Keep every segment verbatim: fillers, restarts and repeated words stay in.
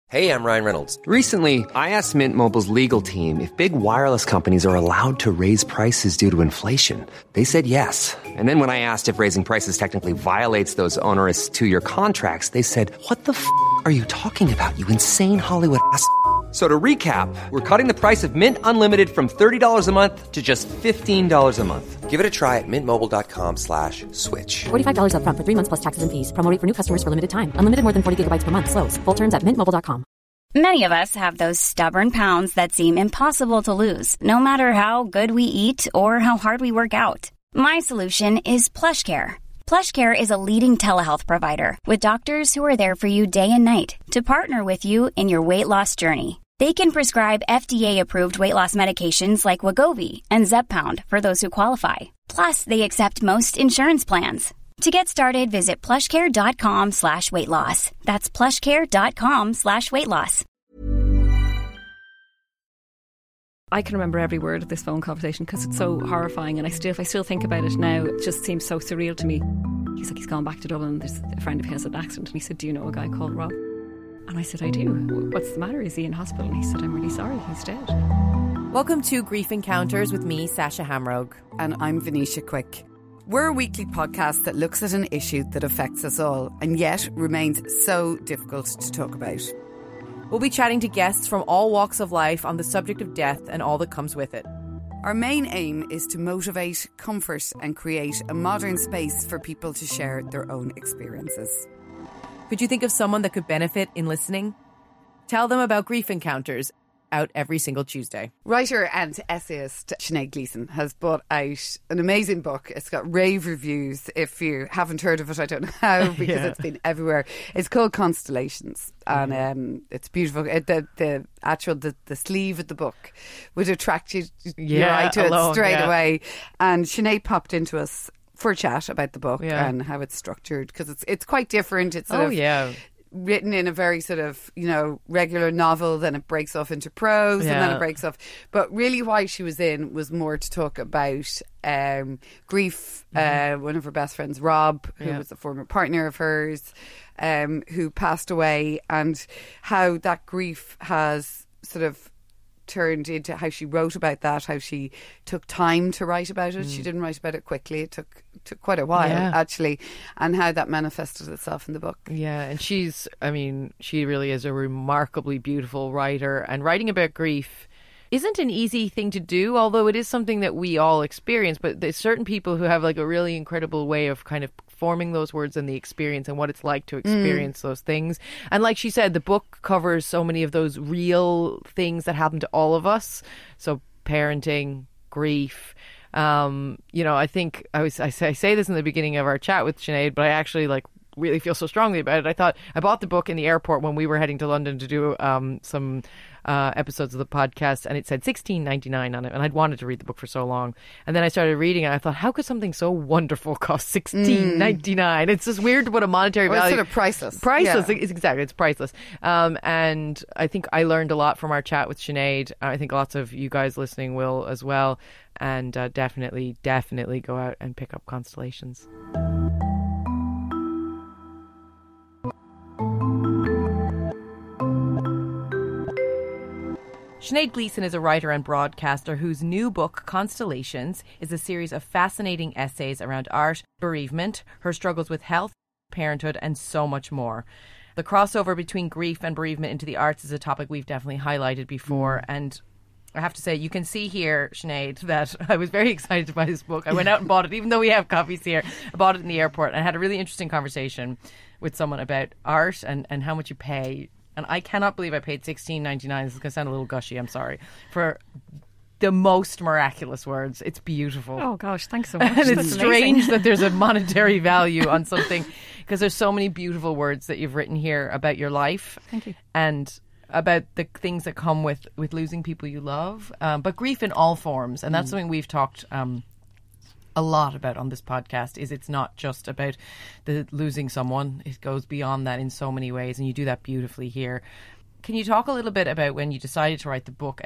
Hey, I'm Ryan Reynolds. Recently, I asked Mint Mobile's legal team if big wireless companies are allowed to raise prices due to inflation. They said yes. And then when I asked if raising prices technically violates those onerous two-year contracts, they said, what the f*** are you talking about, you insane Hollywood ass f- So to recap, we're cutting the price of Mint Unlimited from thirty dollars a month to just fifteen dollars a month. Give it a try at mintmobile.com slash switch. forty-five dollars up front for three months plus taxes and fees. Promo rate for new customers for limited time. Unlimited more than forty gigabytes per month. Slows full terms at mint mobile dot com. Many of us have those stubborn pounds that seem impossible to lose, no matter how good we eat or how hard we work out. My solution is PlushCare. PlushCare is a leading telehealth provider with doctors who are there for you day and night to partner with you in your weight loss journey. They can prescribe F D A-approved weight loss medications like Wegovy and Zepbound for those who qualify. Plus, they accept most insurance plans. To get started, visit plushcare.com slash weight loss. That's plushcare.com slash weight loss. I can remember every word of this phone conversation because it's so horrifying, and I still, if I still think about it now, it just seems so surreal to me. He's like, he's gone back to Dublin. There's a friend of his had an accident, and he said, do you know a guy called Rob? And I said, I do. What's the matter? Is he in hospital? And he said, I'm really sorry, he's dead. Welcome to Grief Encounters with me, Sasha Hamrogue. And I'm Venetia Quick. We're a weekly podcast that looks at an issue that affects us all and yet remains so difficult to talk about. We'll be chatting to guests from all walks of life on the subject of death and all that comes with it. Our main aim is to motivate, comfort and create a modern space for people to share their own experiences. Could you think of someone that could benefit in listening? Tell them about Grief Encounters, out every single Tuesday. Writer and essayist Sinead Gleeson has brought out an amazing book. It's got rave reviews. If you haven't heard of it, I don't know how, because yeah. it's been everywhere. It's called Constellations, and um, it's beautiful. It, the the actual the, the sleeve of the book would attract you yeah, your eye to alone, it straight yeah. away. And Sinead popped into us for a chat about the book yeah. and how it's structured, because it's it's quite different. It's sort oh of, yeah. written in a very sort of, you know, regular novel, then it breaks off into prose yeah. and then it breaks off. But really why she was in was more to talk about um, grief. Mm-hmm. Uh, one of her best friends, Rob, who yeah. was a former partner of hers, um, who passed away, and how that grief has sort of turned into how she wrote about that, how she took time to write about it. Mm. She didn't write about it quickly. It took took quite a while, yeah. actually, and how that manifested itself in the book. Yeah, and she's, I mean, she really is a remarkably beautiful writer, and writing about grief isn't an easy thing to do, although it is something that we all experience. But there's certain people who have like a really incredible way of kind of forming those words and the experience and what it's like to experience mm. those things. And like she said, the book covers so many of those real things that happen to all of us. So parenting, grief. Um, you know, I think I was I say, I say this in the beginning of our chat with Sinead, but I actually like really feel so strongly about it. I thought I bought the book in the airport when we were heading to London to do um, some uh, episodes of the podcast, and it said sixteen ninety-nine on it, and I'd wanted to read the book for so long, and then I started reading it, and I thought, how could something so wonderful cost sixteen ninety-nine? Mm. It's just weird to put a monetary well, value. It's sort of priceless. Priceless, yeah. it's exactly, it's priceless. Um, and I think I learned a lot from our chat with Sinead. I think lots of you guys listening will as well, and uh, definitely, definitely go out and pick up Constellations. Sinead Gleeson is a writer and broadcaster whose new book, Constellations, is a series of fascinating essays around art, bereavement, her struggles with health, parenthood, and so much more. The crossover between grief and bereavement into the arts is a topic we've definitely highlighted before, mm. and I have to say, you can see here, Sinead, that I was very excited to buy this book. I went out and bought it, even though we have copies here. I bought it in the airport and had a really interesting conversation with someone about art and, and how much you pay. And I cannot believe I paid sixteen ninety-nine. This is going to sound a little gushy, I'm sorry, for the most miraculous words. It's beautiful. Oh gosh, thanks so much. And That's it's amazing. strange that there's a monetary value on something, because there's so many beautiful words that you've written here about your life. Thank you. And about the things that come with, with losing people you love, um, but grief in all forms. And that's mm. something we've talked um, a lot about on this podcast, is it's not just about the losing someone. It goes beyond that in so many ways, and you do that beautifully here. Can you talk a little bit about when you decided to write the book and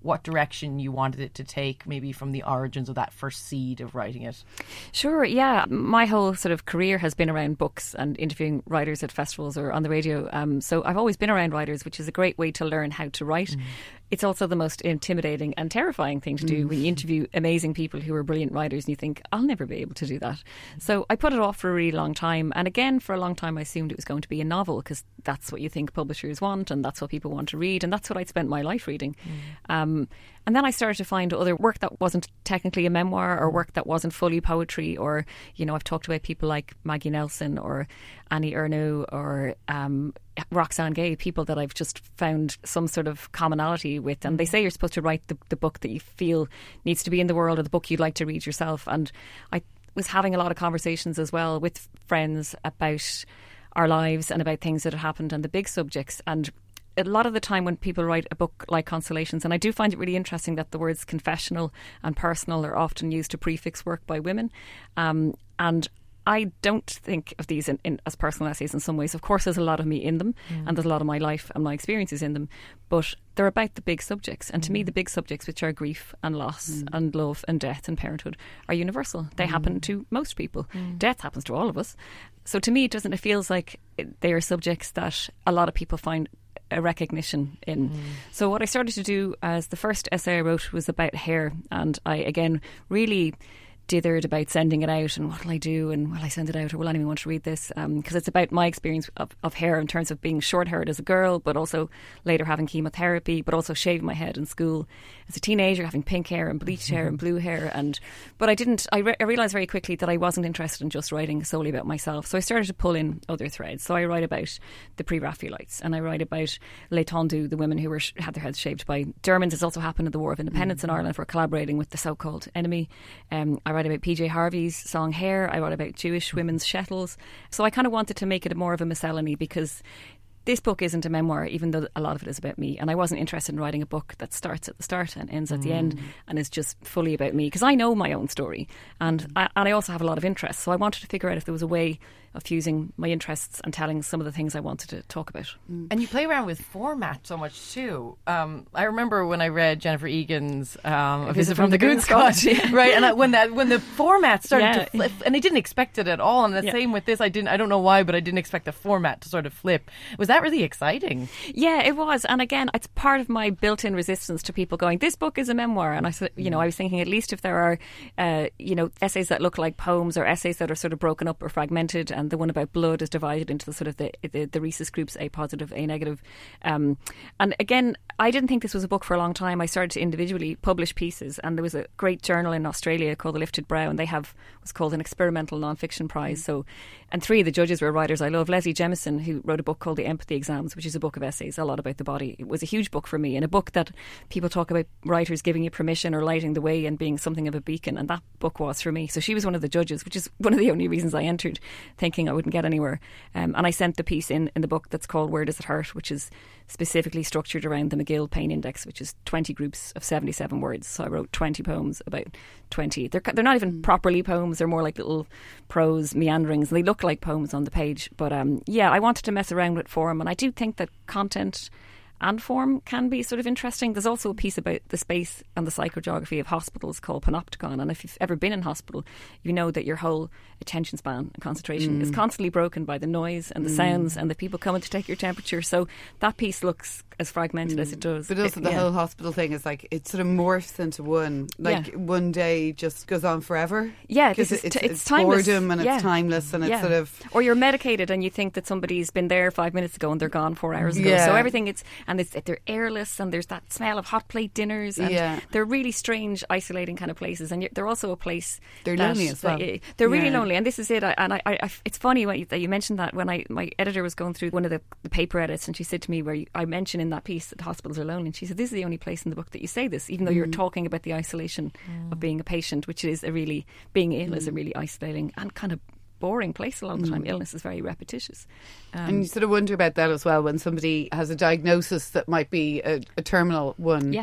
what direction you wanted it to take, maybe from the origins of that first seed of writing it? Sure, yeah. My whole sort of career has been around books and interviewing writers at festivals or on the radio. Um, so I've always been around writers, which is a great way to learn how to write. Mm. It's also the most intimidating and terrifying thing to do mm. when you interview amazing people who are brilliant writers and you think, I'll never be able to do that. So I put it off for a really long time. And again, for a long time, I assumed it was going to be a novel because that's what you think publishers want and that's what people want to read. And that's what I'd spent my life reading. Mm. Um, and then I started to find other work that wasn't technically a memoir or work that wasn't fully poetry. Or, you know, I've talked about people like Maggie Nelson or Annie Ernaux or um, Roxane Gay, people that I've just found some sort of commonality with. And they say you're supposed to write the, the book that you feel needs to be in the world or the book you'd like to read yourself. And I was having a lot of conversations as well with friends about our lives and about things that had happened and the big subjects. And a lot of the time when people write a book like Constellations, and I do find it really interesting that the words confessional and personal are often used to prefix work by women. Um, and I don't think of these in, in, as personal essays in some ways. Of course, there's a lot of me in them mm. and there's a lot of my life and my experiences in them, but they're about the big subjects. And to mm. me, the big subjects, which are grief and loss mm. and love and death and parenthood, are universal. They mm. happen to most people. Mm. Death happens to all of us. So to me, it doesn't. It feels like they are subjects that a lot of people find a recognition in. Mm. So what I started to do as the first essay I wrote was about hair, and I again really dithered about sending it out and what will I do and will I send it out or will anyone want to read this, because um, it's about my experience of, of hair in terms of being short haired as a girl, but also later having chemotherapy, but also shaving my head in school as a teenager, having pink hair and bleached hair and blue hair. And but I didn't I, re- I realised very quickly that I wasn't interested in just writing solely about myself, so I started to pull in other threads. So I write about the pre-Raphaelites and I write about Les Tendus, the women who were sh- had their heads shaved by Germans. It's also happened in the War of Independence mm-hmm. in Ireland for collaborating with the so-called enemy. um, I write about P J Harvey's song Hair. I wrote about Jewish women's shetels. So I kind of wanted to make it more of a miscellany, because this book isn't a memoir, even though a lot of it is about me. And I wasn't interested in writing a book that starts at the start and ends at mm. the end and is just fully about me, because I know my own story and mm. I, and I also have a lot of interests. So I wanted to figure out if there was a way of fusing my interests and telling some of the things I wanted to talk about. Mm. And you play around with format so much too. Um, I remember when I read Jennifer Egan's um, A Visit from, from the Good Scotch, yeah. right? And I, when that when the format started yeah. to flip, and I didn't expect it at all. And the yeah. same with this, I didn't. I don't know why, but I didn't expect the format to sort of flip. Was that really exciting? Yeah, it was. And again, it's part of my built-in resistance to people going, "This book is a memoir." And I, you know, I was thinking at least if there are, uh, you know, essays that look like poems or essays that are sort of broken up or fragmented, and the one about blood is divided into the sort of the the, the rhesus groups, A positive, A negative. Um, and again, I didn't think this was a book for a long time. I started to individually publish pieces, and there was a great journal in Australia called The Lifted Brow, and they have what's called an experimental non-fiction prize. Mm. So, and three of the judges were writers I love. Leslie Jemison, who wrote a book called The Empathy Exams, which is a book of essays, a lot about the body. It was a huge book for me, and a book that people talk about writers giving you permission or lighting the way and being something of a beacon, and that book was for me. So she was one of the judges, which is one of the only reasons I entered, thinking I wouldn't get anywhere. Um, and I sent the piece in in the book that's called Where Does It Hurt, which is specifically structured around the McGill Pain Index, which is twenty groups of seventy-seven words. So I wrote twenty poems about twenty. They're they're not even properly poems. They're more like little prose meanderings. They look like poems on the page. But um, yeah, I wanted to mess around with form, and I do think that content and form can be sort of interesting. There's also a piece about the space and the psychogeography of hospitals called Panopticon, and if you've ever been in hospital, you know that your whole attention span and concentration mm. is constantly broken by the noise and the mm. sounds and the people coming to take your temperature. So that piece looks as fragmented mm. as it does. But also it, the yeah. whole hospital thing is like, it sort of morphs into one, like yeah. one day just goes on forever. Yeah, because it's, it's, it's, it's timeless. boredom and yeah. it's timeless and yeah. it's sort of... Or you're medicated and you think that somebody's been there five minutes ago and they're gone four hours ago. Yeah. So everything, it's and it's, they're airless, and there's that smell of hot plate dinners, and yeah. they're really strange, isolating kind of places, and they're also a place they're that, lonely as well. That, they're really yeah. lonely, and this is it. I, and I, I, it's funny that you mentioned that. When I my editor was going through one of the, the paper edits, and she said to me, where you, I mentioned in that piece that hospitals are lonely, and she said, this is the only place in the book that you say this, even though mm. you're talking about the isolation mm. of being a patient, which is a really, being ill mm. is a really isolating and kind of boring place a lot of the time. Mm. Illness is very repetitious. Um, and you sort of wonder about that as well when somebody has a diagnosis that might be a, a terminal one. Yeah.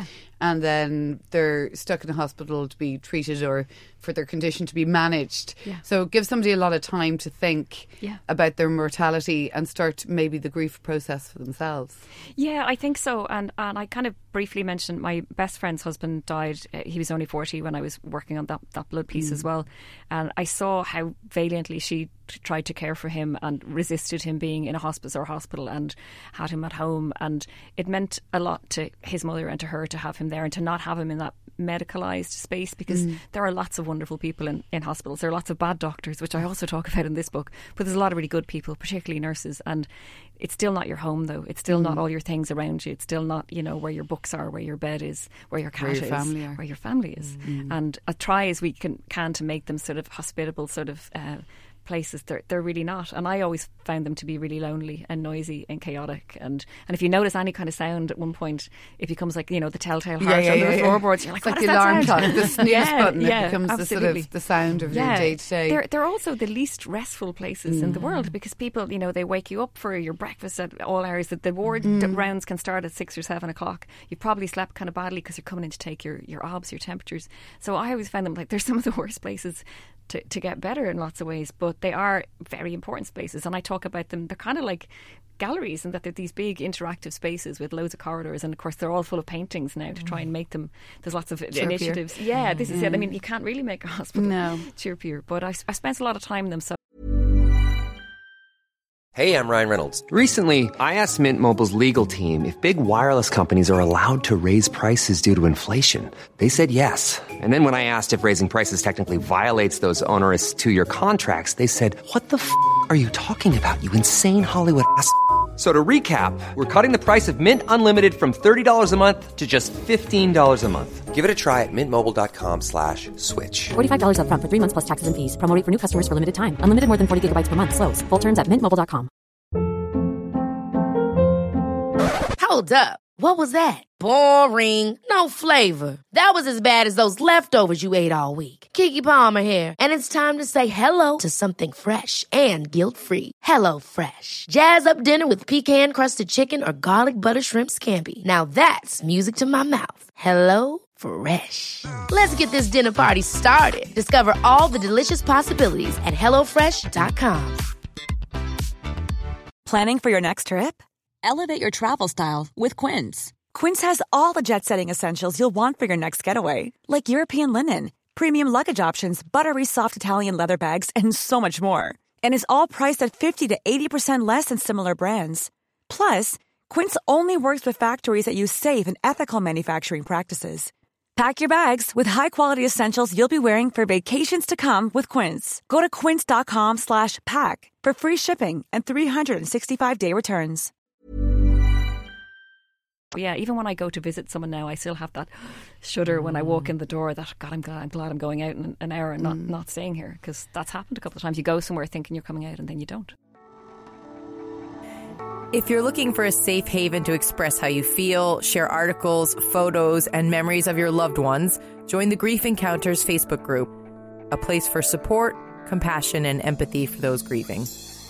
and then they're stuck in a hospital to be treated or for their condition to be managed. Yeah. So give somebody a lot of time to think Yeah. about their mortality and start maybe the grief process for themselves. Yeah, I think so. And and I kind of briefly mentioned my best friend's husband died. Uh, he was only forty when I was working on that, that blood piece as well. And I saw how valiantly she t- tried to care for him and resisted him being in a hospice or hospital and had him at home. And it meant a lot to his mother and to her to have him there and to not have him in that medicalised space, because mm. there are lots of wonderful people in, in hospitals. There are lots of bad doctors, which I also talk about in this book, but there's a lot of really good people, particularly nurses. And it's still not your home, though. It's still mm. not all your things around you. It's still not, you know, where your books are, where your bed is, where your cat where your is, family are. where your family is. Mm. And I try as we can, can to make them sort of hospitable, sort of uh, places. They're, they're really not. And I always found them to be really lonely and noisy and chaotic. And, and if you notice any kind of sound at one point, it becomes like, you know, the telltale heart yeah, yeah, under yeah, the yeah. floorboards. You're like, it's what like is the that alarm sound? clock, the snooze yeah, button. Yeah, it becomes absolutely. the sort of the sound of yeah. your day to day. They're they're also the least restful places mm. in the world, because people, you know, they wake you up for your breakfast at all hours. That the ward mm. rounds can start at six or seven o'clock. You probably slept kind of badly because you're coming in to take your your obs, your temperatures. So I always find them like they're some of the worst places to, to get better in lots of ways, but they are very important spaces. And I talk about them, they're kind of like galleries, and that they're these big interactive spaces with loads of corridors, and of course they're all full of paintings now to try and make them, there's lots of chirpier. initiatives. Yeah, this is mm. it. I mean, you can't really make a hospital no. chirpier, but I, I spent a lot of time in them. So Hey, I'm Ryan Reynolds. Recently, I asked Mint Mobile's legal team if big wireless companies are allowed to raise prices due to inflation. They said yes. And then when I asked if raising prices technically violates those onerous two-year contracts, they said, what the f*** are you talking about, you insane Hollywood ass f- So to recap, we're cutting the price of Mint Unlimited from thirty dollars a month to just fifteen dollars a month. Give it a try at mintmobile.com slash switch. forty-five dollars up front for three months plus taxes and fees. Promo rate for new customers for limited time. Unlimited more than forty gigabytes per month. Slows full terms at mint mobile dot com. Hold up. What was that? Boring. No flavor. That was as bad as those leftovers you ate all week. Keke Palmer here. And it's time to say hello to something fresh and guilt-free. Hello Fresh. Jazz up dinner with pecan-crusted chicken or garlic butter shrimp scampi. Now that's music to my mouth. Hello Fresh. Let's get this dinner party started. Discover all the delicious possibilities at hello fresh dot com. Planning for your next trip? Elevate your travel style with Quince. Quince has all the jet-setting essentials you'll want for your next getaway, like European linen, premium luggage options, buttery soft Italian leather bags, and so much more. And is all priced at fifty to eighty percent less than similar brands. Plus, Quince only works with factories that use safe and ethical manufacturing practices. Pack your bags with high-quality essentials you'll be wearing for vacations to come with Quince. Go to quince.com slash pack for free shipping and three sixty-five day returns. yeah, even when I go to visit someone now, I still have that shudder mm. when I walk in the door that, God, I'm glad, I'm glad I'm going out in an hour and not, mm. not staying here, because that's happened a couple of times. You go somewhere thinking you're coming out and then you don't. If you're looking for a safe haven to express how you feel, share articles, photos, and memories of your loved ones, join the Grief Encounters Facebook group, a place for support, compassion, and empathy for those grieving.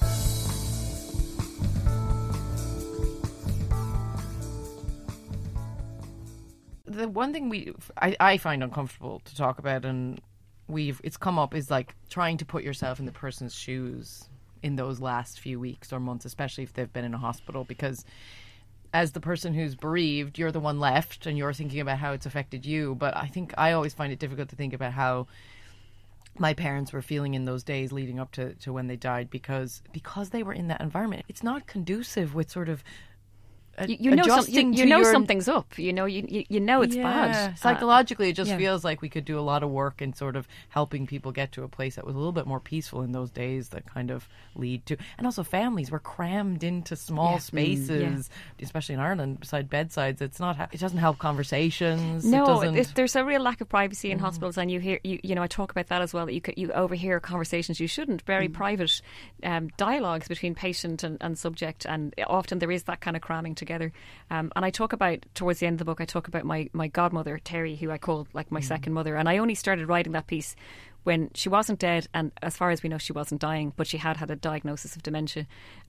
The one thing we I, I find uncomfortable to talk about, and we've it's come up, is like trying to put yourself in the person's shoes in those last few weeks or months, especially if they've been in a hospital, because as the person who's bereaved, you're the one left and you're thinking about how it's affected you. But I think I always find it difficult to think about how my parents were feeling in those days leading up to, to when they died, because because they were in that environment. It's not conducive with sort of A, you, you know, some, you, you know your, something's up. You know, you you, you know it's yeah, bad. Psychologically, it just yeah. feels like we could do a lot of work in sort of helping people get to a place that was a little bit more peaceful in those days, that kind of lead to, and also families were crammed into small yeah. spaces, mm, yeah. especially in Ireland, beside bedsides. It's not. It doesn't help conversations. No, it it, there's a real lack of privacy in mm. hospitals, and you hear you you know I talk about that as well. That you could, you overhear conversations you shouldn't, very mm. private um, dialogues between patient and, and subject, and often there is that kind of cramming together. Um, and I talk about, towards the end of the book, I talk about my, my godmother, Terry, who I call like my mm. second mother. And I only started writing that piece when she wasn't dead, and as far as we know, she wasn't dying, but she had had a diagnosis of dementia.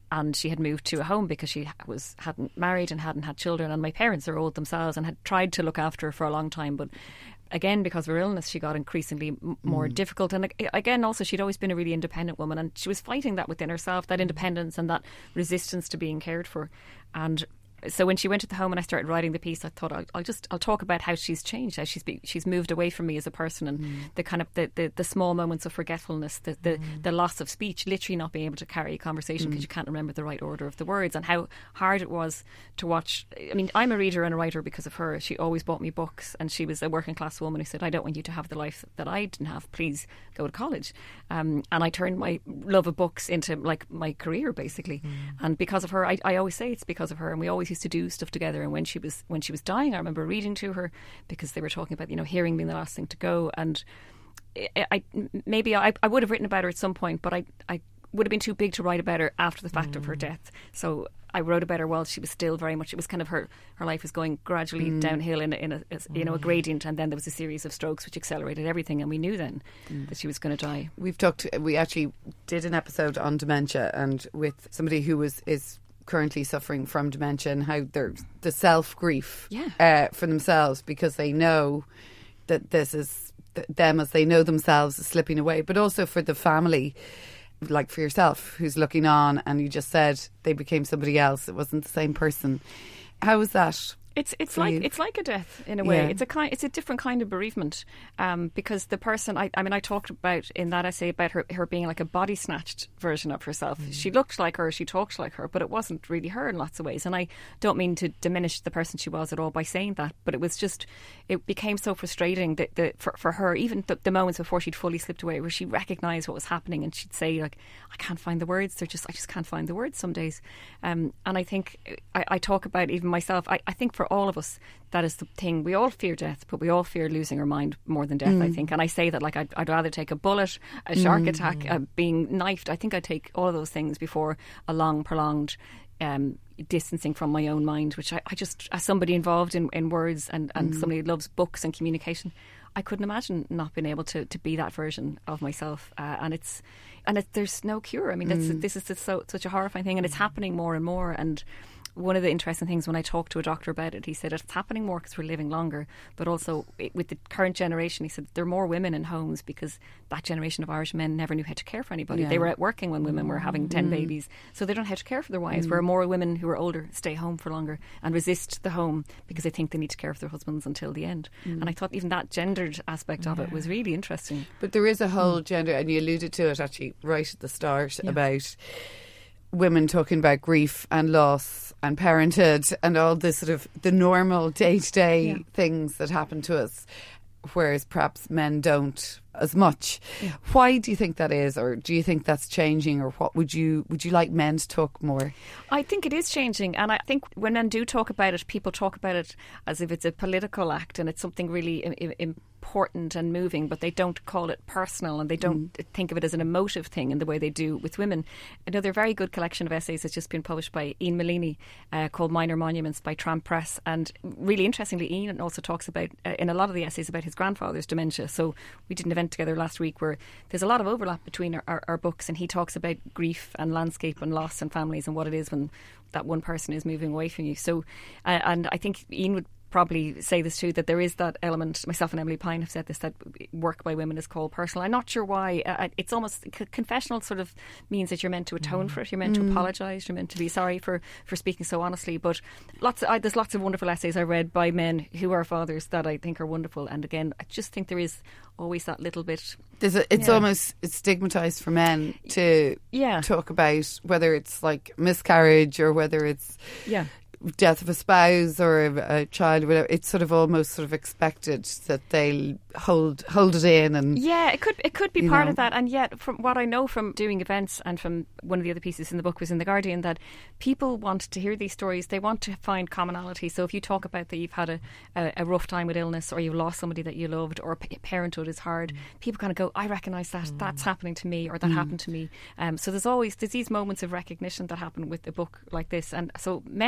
and she had moved to a home because she was hadn't married and hadn't had children, and my parents are old themselves and had tried to look after her for a long time, but again, because of her illness, she got increasingly m- more mm. difficult. And again, also, she'd always been a really independent woman, and she was fighting that within herself, that independence and that resistance to being cared for. And so when she went to the home and I started writing the piece, I thought I'll, I'll just I'll talk about how she's changed, how she's be, she's moved away from me as a person, and mm. the kind of the, the, the small moments of forgetfulness, the the, mm. the loss of speech, literally not being able to carry a conversation because mm. you can't remember the right order of the words, and how hard it was to watch. I mean, I'm a reader and a writer because of her. She always bought me books, and she was a working class woman who said, I don't want you to have the life that I didn't have, please go to college. Um, and I turned my love of books into like my career basically, mm. and because of her, I, I always say it's because of her, and we always used to do stuff together. And when she was when she was dying, I remember reading to her because they were talking about, you know, hearing being the last thing to go. And I, I maybe I, I would have written about her at some point, but I, I would have been too big to write about her after the fact mm. of her death. So I wrote about her while she was still very much, it was kind of her, her life was going gradually mm. downhill in a, in a, a you know, a gradient, and then there was a series of strokes which accelerated everything, and we knew then mm. that she was going to die. We've talked, we actually did an episode on dementia, and with somebody who was is currently suffering from dementia, and how they're the self grief yeah. uh, for themselves, because they know that this is th- them as they know themselves is slipping away, but also for the family, like for yourself who's looking on, and you just said they became somebody else, it wasn't the same person. How was that? It's it's like you? it's like a death in a way. Yeah. It's a kind it's a different kind of bereavement, um, because the person I, I mean I talked about in that essay about her her being like a body snatched version of herself. Mm. She looked like her, she talked like her, but it wasn't really her in lots of ways. And I don't mean to diminish the person she was at all by saying that, but it was just it became so frustrating that, that for for her, even the, the moments before she'd fully slipped away, where she recognised what was happening, and she'd say like, I can't find the words. They're just I just can't find the words some days. Um, and I think I, I talk about even myself. I, I think for all of us, that is the thing. We all fear death, but we all fear losing our mind more than death, mm. I think. And I say that like I'd, I'd rather take a bullet, a shark mm. attack, uh, being knifed. I think I'd take all of those things before a long, prolonged um, distancing from my own mind, which I, I just, as somebody involved in, in words and, and mm. somebody who loves books and communication, I couldn't imagine not being able to, to be that version of myself. Uh, and it's and it, there's no cure. I mean, that's, mm. this is just so, such a horrifying thing, and it's happening more and more. And one of the interesting things when I talked to a doctor about it, he said it's happening more because we're living longer, but also it, with the current generation, he said there are more women in homes because that generation of Irish men never knew how to care for anybody. Yeah. They were out working when women were having ten mm. babies, so they don't know how to care for their wives. Mm. Where more women who are older stay home for longer and resist the home because they think they need to care for their husbands until the end. Mm. And I thought even that gendered aspect yeah. of it was really interesting. But there is a whole mm. gender, and you alluded to it actually right at the start, yeah. about women talking about grief and loss and parenthood and all this sort of the normal day-to-day yeah. things that happen to us, whereas perhaps men don't as much. Yeah. Why do you think that is, or do you think that's changing, or what would you would you like men to talk more? I think it is changing, and I think when men do talk about it, people talk about it as if it's a political act and it's something really important and moving, but they don't call it personal, and they don't mm. think of it as an emotive thing in the way they do with women. Another very good collection of essays has just been published by Ian Malini uh, called Minor Monuments by Tramp Press, and really interestingly, Ian also talks about uh, in a lot of the essays about his grandfather's dementia. So we did an event together last week where there's a lot of overlap between our, our, our books, and he talks about grief and landscape and loss and families and what it is when that one person is moving away from you. So uh, and I think Ian would probably say this too, that there is that element. Myself and Emily Pine have said this, that work by women is called personal. I'm not sure why. Uh, it's almost confessional sort of means that you're meant to atone mm. for it, you're meant mm. to apologise, you're meant to be sorry for, for speaking so honestly. But lots of, uh, there's lots of wonderful essays I read by men who are fathers that I think are wonderful. And again, I just think there is always that little bit. There's a, it's yeah. almost it's stigmatised for men to yeah. talk about whether it's like miscarriage or whether it's yeah. death of a spouse or a, a child or whatever. It's sort of almost sort of expected that they'll hold hold it in. And yeah, it could it could be part know. of that. And yet, from what I know from doing events and from one of the other pieces in the book was in The Guardian, that people want to hear these stories. They want to find commonality. So if you talk about that you've had a, a, a rough time with illness, or you've lost somebody that you loved, or p- parenthood is hard, mm. people kind of go, I recognise that, mm. that's happening to me, or that mm. happened to me. Um, so there's always there's these moments of recognition that happen with a book like this. And so men are missing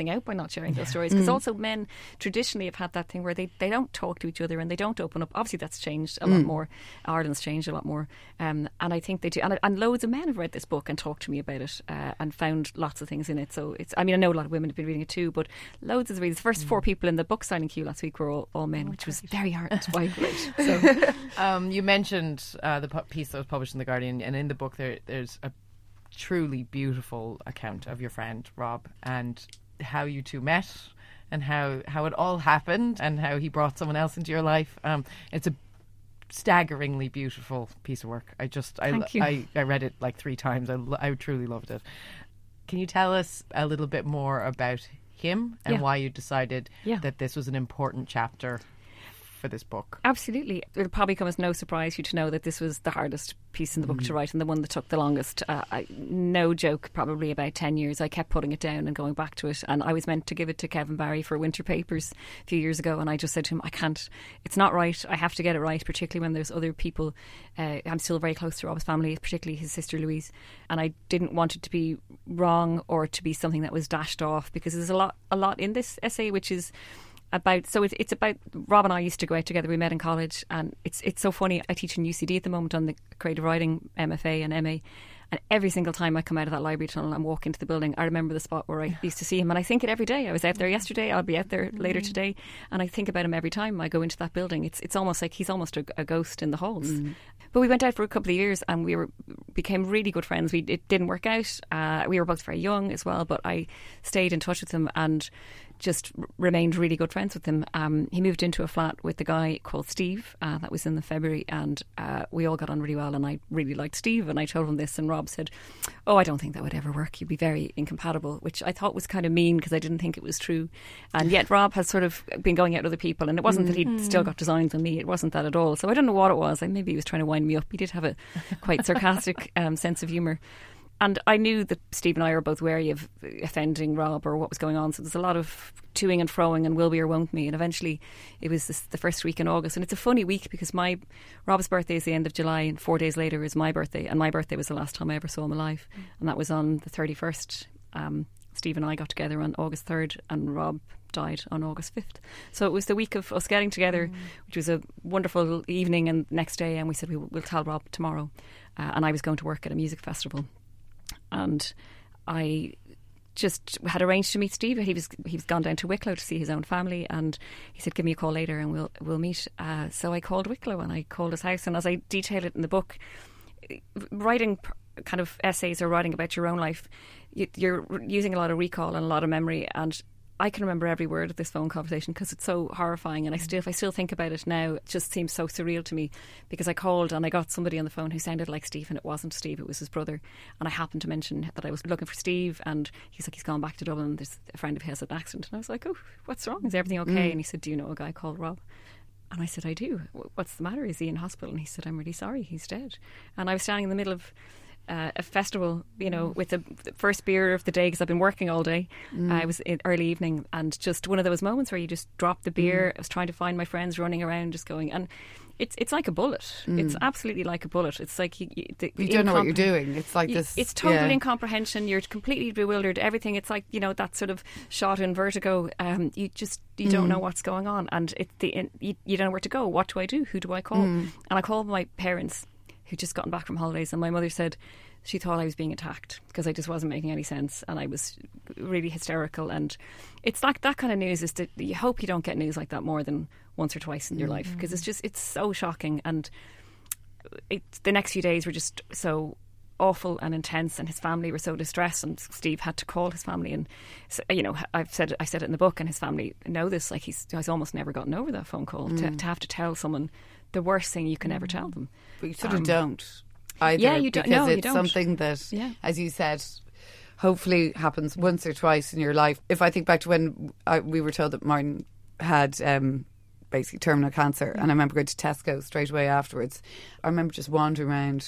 missing out by not sharing those stories. Because mm. also men traditionally have had that thing where they, they don't talk to each other and they don't open up. Obviously that's changed a mm. lot more. Ireland's changed a lot more. Um, and I think they do. And, and loads of men have read this book and talked to me about it uh, and found lots of things in it. So it's, I mean, I know a lot of women have been reading it too, but loads of the readers. The first mm. four people in the book signing queue last week were all, all men, oh, which was very hard to find. So, um, you mentioned uh, the piece that was published in The Guardian, and in the book there, there's a truly beautiful account of your friend Rob and how you two met and how, how it all happened and how he brought someone else into your life. Um, it's a staggeringly beautiful piece of work. I just I, I, I read it like three times. I, I truly loved it. Can you tell us a little bit more about him and yeah. why you decided yeah. that this was an important chapter for this book? Absolutely. It'll probably come as no surprise to you to know that this was the hardest piece in the book mm. to write and the one that took the longest. Uh, I, no joke, probably about ten years. I kept putting it down and going back to it, and I was meant to give it to Kevin Barry for Winter Papers a few years ago, and I just said to him, I can't, it's not right, I have to get it right, particularly when there's other people. uh, I'm still very close to Rob's family, particularly his sister Louise, and I didn't want it to be wrong or to be something that was dashed off, because there's a lot a lot in this essay which is about, so it's, it's about, Rob and I used to go out together. We met in college, and it's it's so funny. I teach in U C D at the moment on the creative writing M F A and M A, and every single time I come out of that library tunnel and walk into the building, I remember the spot where I used to see him, and I think it every day. I was out there yesterday, I'll be out there later today, and I think about him every time I go into that building. It's it's almost like he's almost a, a ghost in the halls. Mm. But we went out for a couple of years and we were became really good friends. We It didn't work out. Uh, we were both very young as well, but I stayed in touch with him and just r- remained really good friends with him. Um, he moved into a flat with a guy called Steve. Uh, that was in the February, and uh, we all got on really well, and I really liked Steve, and I told him this, and Rob said, oh, I don't think that would ever work. You'd be very incompatible, which I thought was kind of mean because I didn't think it was true. And yet Rob has sort of been going out with other people, and it wasn't mm-hmm. that he'd still got designs on me. It wasn't that at all. So I don't know what it was. Like, maybe he was trying to wind me up. He did have a quite sarcastic um, sense of humour. And I knew that Steve and I were both wary of offending Rob or what was going on. So there's a lot of toing and froing and will be or won't me. And eventually it was this, the first week in August. And it's a funny week because my Rob's birthday is the end of July, and four days later is my birthday. And my birthday was the last time I ever saw him alive. Mm. And that was on the thirty-first. Um, Steve and I got together on August third, and Rob died on August fifth. So it was the week of us getting together, mm. which was a wonderful evening. And next day, and we said we, we'll tell Rob tomorrow. Uh, and I was going to work at a music festival. And I just had arranged to meet Steve. He was he was gone down to Wicklow to see his own family, and he said, give me a call later and we'll we'll meet. Uh, so I called Wicklow and I called his house, and as I detail it in the book, writing kind of essays or writing about your own life, you're using a lot of recall and a lot of memory, and I can remember every word of this phone conversation because it's so horrifying, and I still, if I still think about it now, it just seems so surreal to me, because I called and I got somebody on the phone who sounded like Steve, and it wasn't Steve, it was his brother. And I happened to mention that I was looking for Steve, and he's like, he's gone back to Dublin, there's a friend of his had an accident. And I was like, oh, what's wrong? Is everything okay? Mm. And he said, do you know a guy called Rob? And I said, I do. What's the matter? Is he in hospital? And he said, I'm really sorry, he's dead. And I was standing in the middle of Uh, a festival, you know, with the, the first beer of the day, because I've been working all day. Mm. Uh, it was in early evening, and just one of those moments where you just drop the beer. Mm. I was trying to find my friends running around, just going, and it's it's like a bullet. Mm. It's absolutely like a bullet. It's like you, you, the, you don't know what you're doing. It's like you, this. It's total yeah. incomprehension. You're completely bewildered. Everything. It's like, you know, that sort of shot in Vertigo. Um, you just you mm. don't know what's going on, and it the it, you, you don't know where to go. What do I do? Who do I call? Mm. And I called my parents, who'd just gotten back from holidays, and my mother said she thought I was being attacked because I just wasn't making any sense, and I was really hysterical. And it's like that kind of news is that you hope you don't get news like that more than once or twice in your life, because it's just it's so shocking. And it, the next few days were just so awful and intense, and his family were so distressed, and Steve had to call his family, and you know, I've said I said it in the book, and his family know this, like he's, he's almost never gotten over that phone call. mm. to, to have to tell someone the worst thing you can ever tell them, but you sort um, of don't either, yeah, you don't, because no, it's you don't. something that, yeah. as you said, hopefully happens once or twice in your life. If I think back to when I, we were told that Martin had um, basically terminal cancer, and I remember going to Tesco straight away afterwards. I remember just wandering around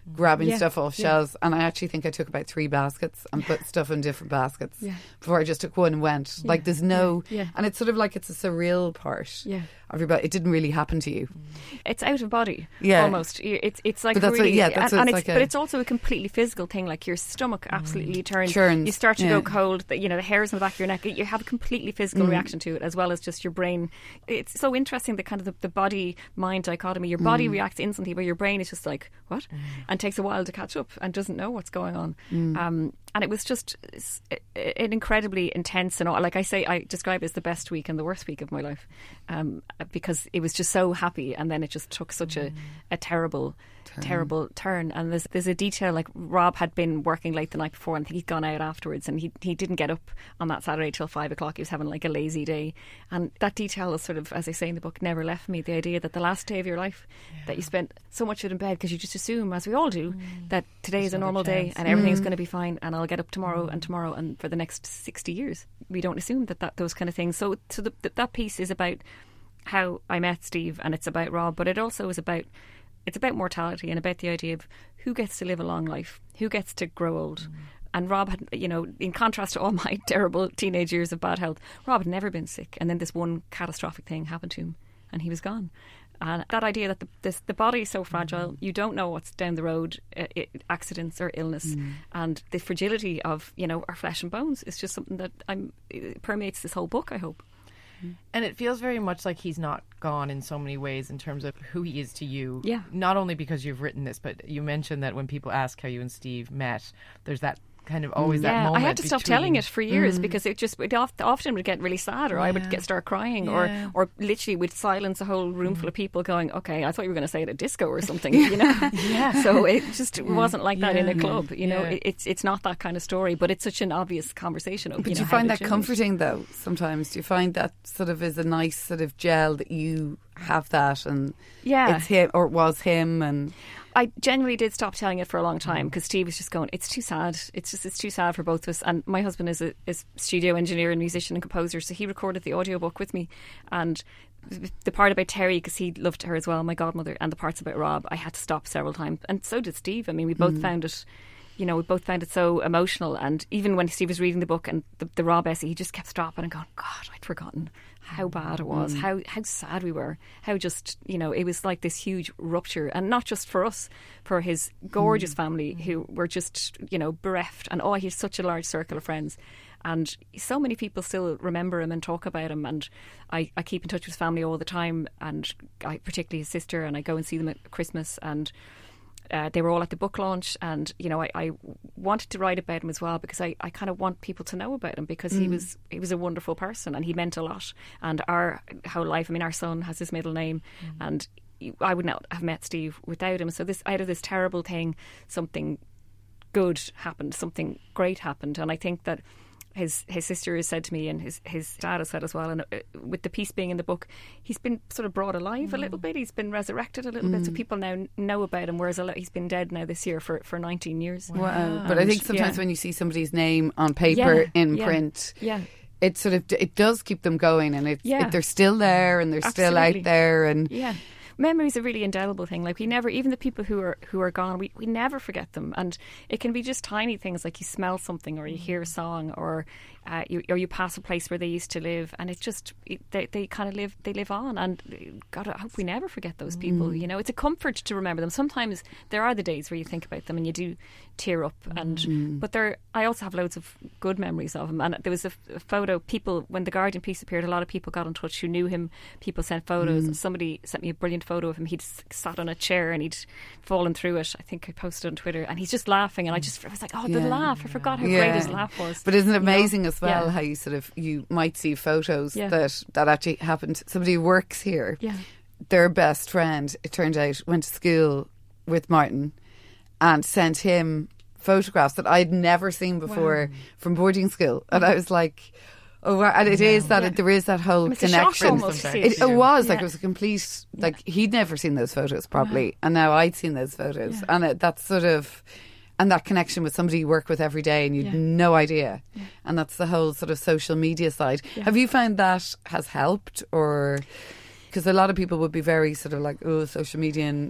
grabbing Yeah, stuff off yeah. shelves, and I actually think I took about three baskets and put stuff in different baskets Yeah. before I just took one and went. Like there's no, Yeah, yeah. and it's sort of like it's a surreal part. Yeah. Everybody, it didn't really happen to you. It's out of body, Yeah. almost. It's it's like But that's what- really, yeah, that's and, what and it's it's like but a- it's also a completely physical thing. Like your stomach absolutely turns. Churns, You start to yeah. go cold. the- You know, the hairs on the back of your neck. You have a completely physical Mm. reaction to it, as well as just your brain. It's so interesting the kind of the, the body mind dichotomy. Your body Mm. reacts instantly, but your brain is just like what, and takes a while to catch up and doesn't know what's going on. Mm. Um, and it was just s- an incredibly intense and all, like I say, I describe it as the best week and the worst week of my life, um, because it was just so happy, and then it just took such a, a terrible, turn. terrible turn. And there's there's a detail like Rob had been working late the night before, and I think he'd gone out afterwards, and he he didn't get up on that Saturday till five o'clock. He was having like a lazy day, and that detail is sort of, as I say in the book, never left me. The idea that the last day of your life, yeah. that you spent so much of it in bed because you just assume, as we all do, mm. that today There's is a normal day chance. and everything's Mm. going to be fine, and I'll get up tomorrow mm. and tomorrow and for the next sixty years. We don't assume that, that those kind of things. So, so the, that piece is about how I met Steve, and it's about Rob, but it also is about it's about mortality and about the idea of who gets to live a long life, who gets to grow old. Mm. And Rob had, you know, in contrast to all my terrible teenage years of bad health, Rob had never been sick, and then this one catastrophic thing happened to him, and he was gone. And that idea that the this, the body is so fragile, you don't know what's down the road, uh, it, accidents or illness, mm. and the fragility of, you know, our flesh and bones is just something that I'm it permeates this whole book, I hope. And it feels very much like he's not gone in so many ways in terms of who he is to you. Yeah. Not only because you've written this, but you mentioned that when people ask how you and Steve met, there's that kind of always yeah, that moment. I had to stop between... telling it for years mm. because it just it often would get really sad, or yeah. I would get start crying, yeah. or or literally would silence a whole room mm. full of people going, "Okay, I thought you were going to say it at disco or something," you know. yeah. So it just yeah. wasn't like that yeah. in a club, you know. Yeah. It, it's it's not that kind of story, but it's such an obvious conversation. Of, but you do know, you find that you comforting though? Sometimes do you find that sort of is a nice sort of gel that you have that, and yeah, it's him or it was him, and. I genuinely did stop telling it for a long time because Steve was just going, it's too sad. It's just, it's too sad for both of us. And my husband is a is studio engineer and musician and composer, so he recorded the audiobook with me. And the part about Terry, because he loved her as well, my godmother, and the parts about Rob, I had to stop several times. And so did Steve. I mean, we both mm. found it, you know, we both found it so emotional. And even when Steve was reading the book and the, the Rob essay, he just kept stopping and going, God, I'd forgotten how bad it was, mm. how how sad we were, how just, you know, it was like this huge rupture. And not just for us, for his gorgeous mm. family who were just, you know, bereft. And oh, he has such a large circle of friends. And so many people still remember him and talk about him. And I, I keep in touch with his family all the time, and I, particularly his sister, and I go and see them at Christmas. And Uh, they were all at the book launch, and you know I, I wanted to write about him as well because I, I kind of want people to know about him because mm. he was he was a wonderful person and he meant a lot. And our whole life, I mean, our son has his middle name, mm. and I would not have met Steve without him. So this out of this terrible thing, something good happened, something great happened, and I think that. His his sister has said to me, and his, his dad has said as well, and uh, with the piece being in the book, he's been sort of brought alive mm. a little bit. He's been resurrected a little mm. bit, so people now know about him, whereas a lot, he's been dead now this year for, for nineteen years. Wow. wow. But I think sometimes yeah. when you see somebody's name on paper yeah, in yeah, print, yeah. it sort of it does keep them going, and it's, yeah. it, they're still there and they're Absolutely. still out there. And yeah. Memory is a really indelible thing. Like we never, even the people who are who are gone, we, we never forget them. And it can be just tiny things like you smell something, or you hear a song, or uh, you or you pass a place where they used to live, and it just it, they they kind of live they live on. And God, I hope we never forget those people. Mm. You know, it's a comfort to remember them. Sometimes there are the days where you think about them and you do tear up. And mm. but there, I also have loads of good memories of him. And there was a, a photo. People, when the Guardian piece appeared, a lot of people got in touch who knew him. People sent photos. Mm. Somebody sent me a brilliant photo of him. He'd sat on a chair and he'd fallen through it. I think I posted on Twitter, and he's just laughing, and I just I was like, oh, the yeah. laugh! I forgot how yeah. great his laugh was. But isn't it amazing you know? as well yeah. how you sort of you might see photos yeah. that that actually happened. Somebody who works here, yeah. their best friend, it turned out, went to school with Martin and sent him photographs that I'd never seen before wow. from boarding school, and I was like. Oh, wow. And it yeah. is that yeah. it, there is that whole it's connection. A shock almost to see it, it. it was yeah. like it was a complete like yeah. he'd never seen those photos probably, yeah. and now I'd seen those photos, yeah. and it, that's sort of and that connection with somebody you work with every day, and you'd yeah. no idea, yeah. and that's the whole sort of social media side. Yeah. Have you found that has helped, or because a lot of people would be very sort of like oh social media and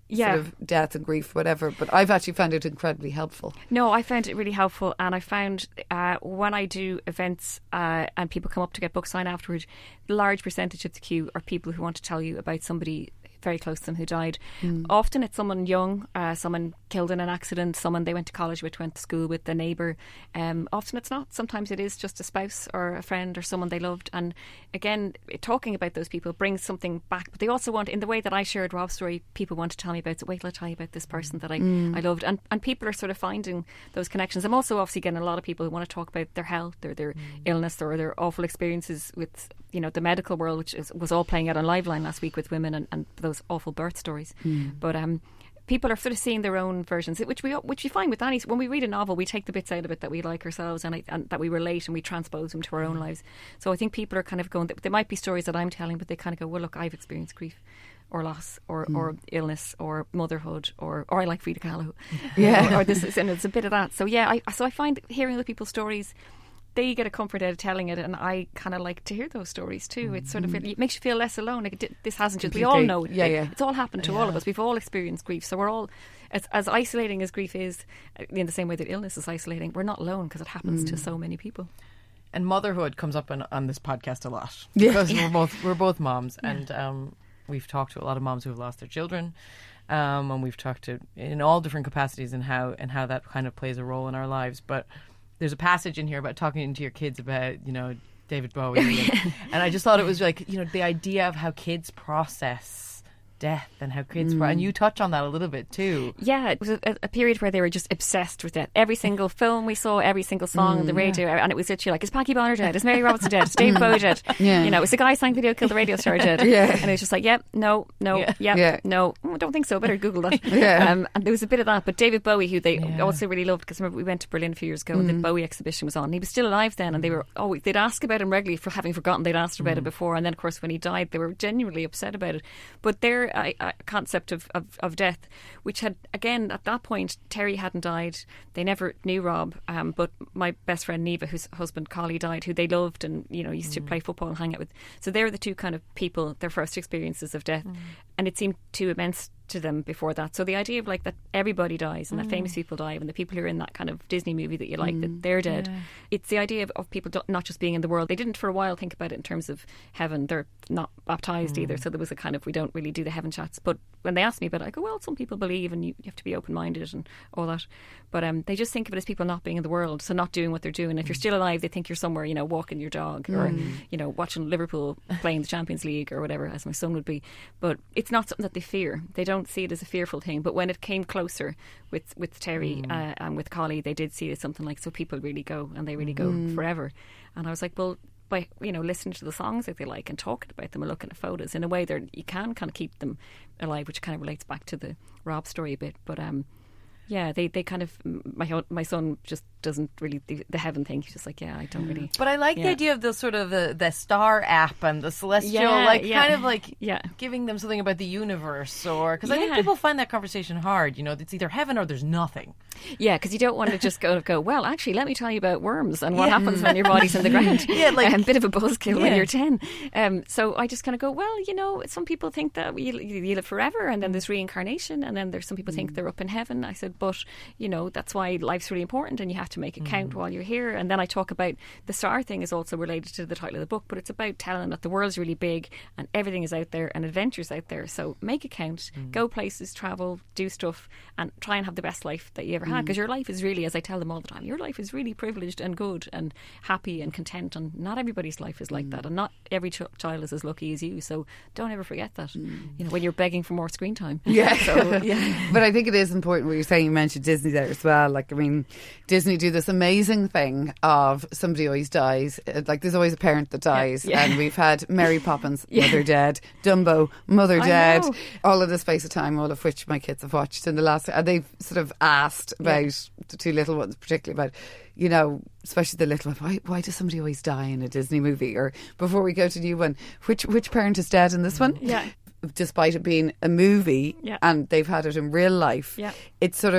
sort of death and grief, whatever. But I've actually found it incredibly helpful. No, I found it really helpful, and I found uh, when I do events uh, and people come up to get book signed afterwards, a large percentage of the queue are people who want to tell you about somebody very close to them who died. Mm. Often it's someone young, uh, someone killed in an accident, someone they went to college with, went to school with, a neighbour. Um, often it's not. Sometimes it is just a spouse or a friend or someone they loved. And again, talking about those people brings something back. But they also want, in the way that I shared Rob's story, people want to tell me about, so wait till I tell you about this person that I, mm. I loved. And, and people are sort of finding those connections. I'm also obviously getting a lot of people who want to talk about their health or their mm. illness or their awful experiences with, you know, the medical world, which is, was all playing out on Liveline last week with women and, and those awful birth stories. Mm. But um, people are sort of seeing their own versions, which we which we find with Annie. When we read a novel, we take the bits out of it that we like ourselves and, I, and that we relate, and we transpose them to our own lives. So I think people are kind of going, there might be stories that I'm telling, but they kind of go, well, look, I've experienced grief or loss or, mm. or illness or motherhood or or I like Frida Kahlo. Yeah. or, or this is, and it's a bit of that. So yeah, I, so I find hearing other people's stories, they get a comfort out of telling it, and I kind of like to hear those stories too. Mm. It's sort of, it makes you feel less alone. Like it, this hasn't just, we all know it, yeah, yeah. it's all happened to yeah. all of us. We've all experienced grief, so we're all as, as isolating as grief is, in the same way that illness is isolating. We're not alone because it happens mm. to so many people. And motherhood comes up on, on this podcast a lot yeah. because yeah. we're both we're both moms, yeah. and um, we've talked to a lot of moms who have lost their children. Um, and we've talked to in all different capacities and how and how that kind of plays a role in our lives. But there's a passage in here about talking to your kids about, you know, David Bowie. and, and I just thought it was like, you know, the idea of how kids process death and how kids... Mm. Pro- and you touch on that a little bit too. Yeah, it was a, a period where they were just obsessed with death. Every single film we saw, every single song mm, on the radio, yeah. and it was literally like, is Packie Bonner dead? Is Mary Robertson dead? Is David Bowie dead? Yeah. You know, is the guy sang video killed the radio star dead? Yeah. And it was just like, yep, yeah, no, no, yeah, yep, yeah. no. Oh, I don't think so. Better Google that. yeah. Um, and there was a bit of that. But David Bowie, who they yeah. also really loved, because remember we went to Berlin a few years ago mm. and the Bowie exhibition was on. And he was still alive then, and they were, oh, they'd ask about him regularly for having forgotten they'd asked about mm. it before. And then, of course, when he died, they were genuinely upset about it. But their uh, uh, concept Of, of, of death, which had, again, at that point, Terry hadn't died. They never knew Rob, um, but my best friend Neva, whose husband Collie died, who they loved and, you know, used mm. to play football and hang out with. So they were the two kind of people, their first experiences of death. Mm. And it seemed too immense to them before that. So the idea of like that everybody dies and mm. that famous people die, and the people who are in that kind of Disney movie that you like, mm. that they're dead. Yeah. It's the idea of, of people do, not just being in the world. They didn't for a while think about it in terms of heaven. They're not baptised mm. either. So there was a kind of, we don't really do the heaven chats. But when they asked me about it, I go, well, some people believe and you, you have to be open-minded and all that. But um, they just think of it as people not being in the world, so not doing what they're doing. If you're still alive, they think you're somewhere, you know, walking your dog or, mm. you know, watching Liverpool playing the Champions League or whatever, as my son would be. But it's not something that they fear. They don't see it as a fearful thing. But when it came closer with, with Terry mm. uh, and with Collie, they did see it as something like, so people really go and they really go mm. forever. And I was like, well, by, you know, listening to the songs that they like and talking about them and looking at photos, in a way there you can kind of keep them alive, which kind of relates back to the Rob story a bit. But um yeah, they, they kind of, my my son just doesn't really do the heaven thing. He's just like, yeah, I don't really. But I like yeah. the idea of the sort of the, the star app and the celestial, yeah, like yeah. kind of like yeah. giving them something about the universe, or because yeah. I think people find that conversation hard. You know, it's either heaven or there's nothing. Yeah, because you don't want to just go go. Well, actually, let me tell you about worms and what yeah. happens when your body's in the ground. yeah, like a um, bit of a buzzkill yeah. when you're ten. Um, so I just kind of go, well, you know, some people think that you, you live forever, and then there's reincarnation, and then there's some people mm. think they're up in heaven. I said, but you know, that's why life's really important, and you have to make it count mm. while you're here. And then I talk about the star thing is also related to the title of the book, but it's about telling that the world's really big and everything is out there and adventure's out there. So make it count, mm. go places, travel, do stuff, and try and have the best life that you ever had. Because mm. your life is really, as I tell them all the time, your life is really privileged and good and happy and content. And not everybody's life is like mm. that, and not every ch- child is as lucky as you. So don't ever forget that. Mm. You know, when you're begging for more screen time. Yeah. So, yeah. But I think it is important what you're saying. You mentioned Disney there as well. Like, I mean, Disney do this amazing thing of somebody always dies. Like, there's always a parent that dies. Yeah. Yeah. And we've had Mary Poppins, yeah. mother dead, Dumbo, mother I dead, know. All of the space of time, all of which my kids have watched in the last. And they've sort of asked about yeah. the two little ones, particularly about, you know, especially the little one, why, why does somebody always die in a Disney movie? Or before we go to the new one, which which parent is dead in this one? Yeah. Despite it being a movie yeah. and they've had it in real life, yeah. it's sort of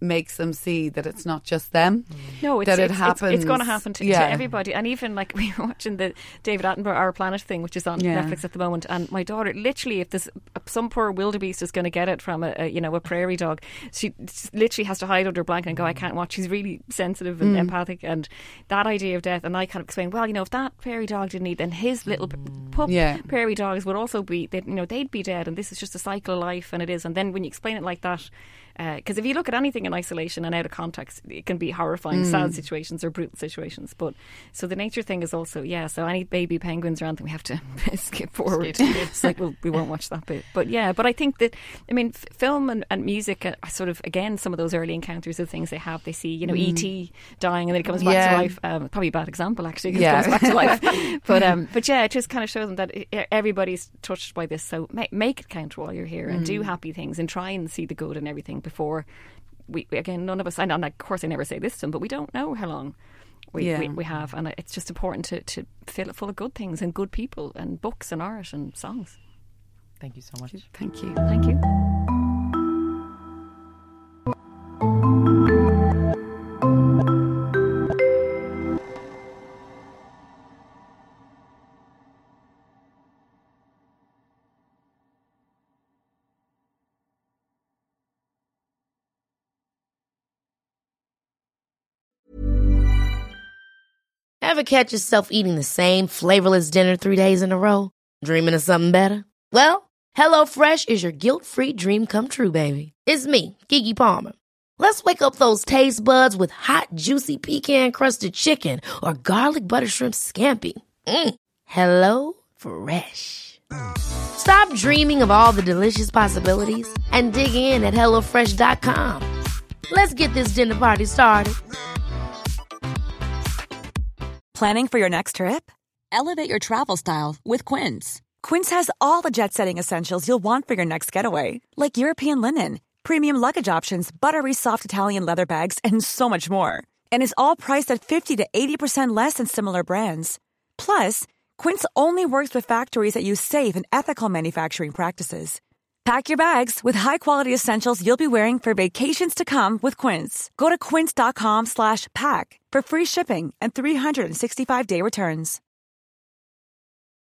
makes them see that it's not just them. No, it's, that it's, it happens. It's, it's going to happen to, yeah. to everybody. And even like we were watching the David Attenborough Our Planet thing, which is on Yeah. Netflix at the moment. And my daughter, literally, if there's some poor wildebeest is going to get it from a, a you know a prairie dog, she literally has to hide under a blanket and go, I can't watch. She's really sensitive and Mm. empathic, and that idea of death. And I kind of explained, well, you know, if that prairie dog didn't eat, then his little pup Yeah. prairie dogs would also be, they'd, you know, they'd be dead. And this is just a cycle of life, and it is. And then when you explain it like that. Because uh, if you look at anything in isolation and out of context, it can be horrifying, Mm. sad situations or brutal situations. But so the nature thing is also, yeah. So any baby penguins or anything, we have to skip forward. It's like well, we won't watch that bit. But yeah, but I think that I mean, f- film and, and music are sort of again some of those early encounters of things they have. They see, you know, Mm. E T dying and then it comes back Yeah. to life. Um, probably a bad example actually. 'Cause Yeah. it comes back to life. But um, but yeah, it just kind of shows them that it, everybody's touched by this. So make, make it count while you're here and Mm. do happy things and try and see the good in everything before. We, we again, none of us, and of course I never say this to them, but we don't know how long we, Yeah. we, we have, and it's just important to, to fill it full of good things and good people and books and art and songs. Thank you so much. Thank you. Thank you. Ever catch yourself eating the same flavorless dinner three days in a row? Dreaming of something better? Well, HelloFresh is your guilt-free dream come true, baby. It's me, Keke Palmer. Let's wake up those taste buds with hot, juicy pecan-crusted chicken or garlic butter shrimp scampi. Mm. Hello Fresh. Stop dreaming of all the delicious possibilities and dig in at hello fresh dot com. Let's get this dinner party started. Planning for your next trip? Elevate your travel style with Quince. Quince has all the jet-setting essentials you'll want for your next getaway, like European linen, premium luggage options, buttery soft Italian leather bags, and so much more. And is all priced at fifty to eighty percent less than similar brands. Plus, Quince only works with factories that use safe and ethical manufacturing practices. Pack your bags with high-quality essentials you'll be wearing for vacations to come with Quince. Go to quince dot com slash pack for free shipping and three sixty-five day returns.